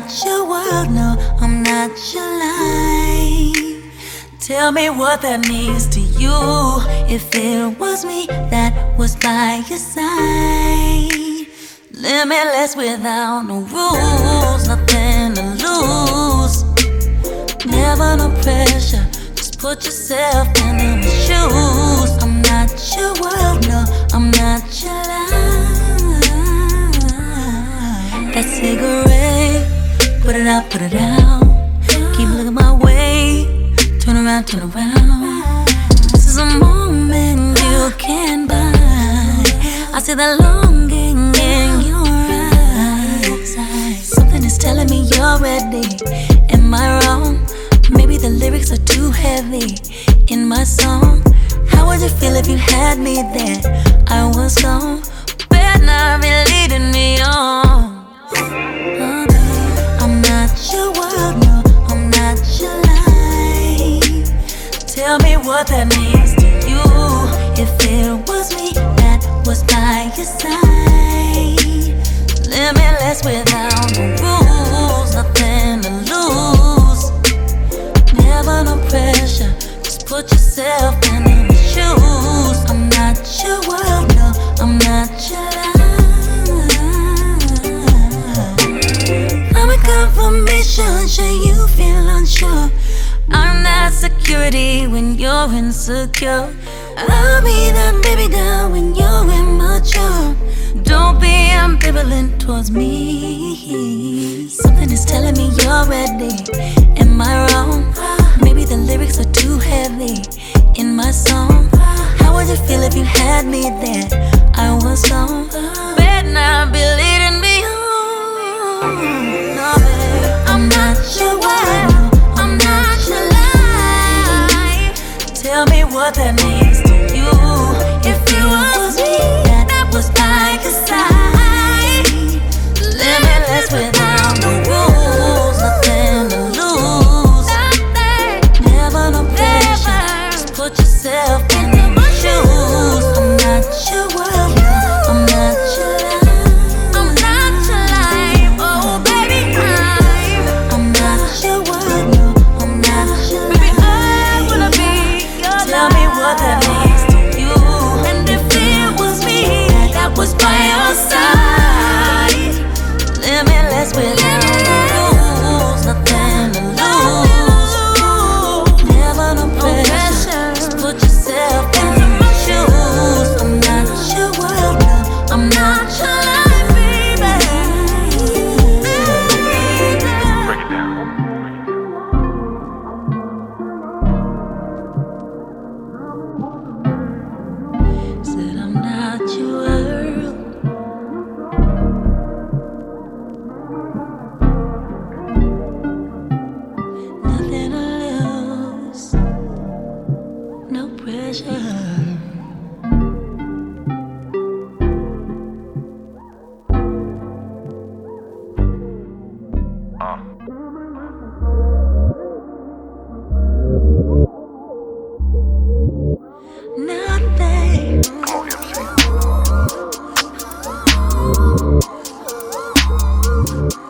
your world, no, I'm not your life. Tell me what that means to you. If it was me that was by your side. Limitless without no rules, nothing to lose. Never no pressure, just put yourself in my shoes. I'm not your world, no, I'm not your life. That cigarette, put it out, put it out. Keep looking my way, turn around, turn around. This is a moment you can't buy. I see the longing in your eyes. Something is telling me you're ready. Am I wrong? Maybe the lyrics are too heavy in my song. How would you feel if you had me there? I was gone, but not be leading me on. I'm not your world, no, I'm not your life. Tell me what that means to you. If it was me that was by your side. Limitless without no rules, nothing to lose. Never no pressure, just put yourself in my shoes. I'm not your world, no, I'm not your life. I'm a confirmation, sure you feel unsure. I'm not security when you're insecure. I'll be that baby girl when you're immature. Don't be ambivalent towards me. Something is telling me you're ready. Am I wrong? Maybe the lyrics are too heavy in my song. How would you feel if you had me there? I was gone, but now be leading me home. No, babe, I'm not your wife, I'm not your life. Tell me what that means to you. If it was me that was by your side. Limitless without no rules, nothing to lose. Never no pressure, just put yourself in my shoes. I'm not your world, I'm not your life. I'm not your life, oh baby, I'm not your world, no, I'm not your life. Baby, I wanna be your life. Tell me what that means to you. And if it was me that was by your side. Limitless without no rules, nothing to lose. Never no pressure, just put yourself in my shoes. I'm not your world, no, I'm not your life, baby. Break it down. Said I'm not your world. Nothing to lose, no pressure. Nothing. Come on, MC.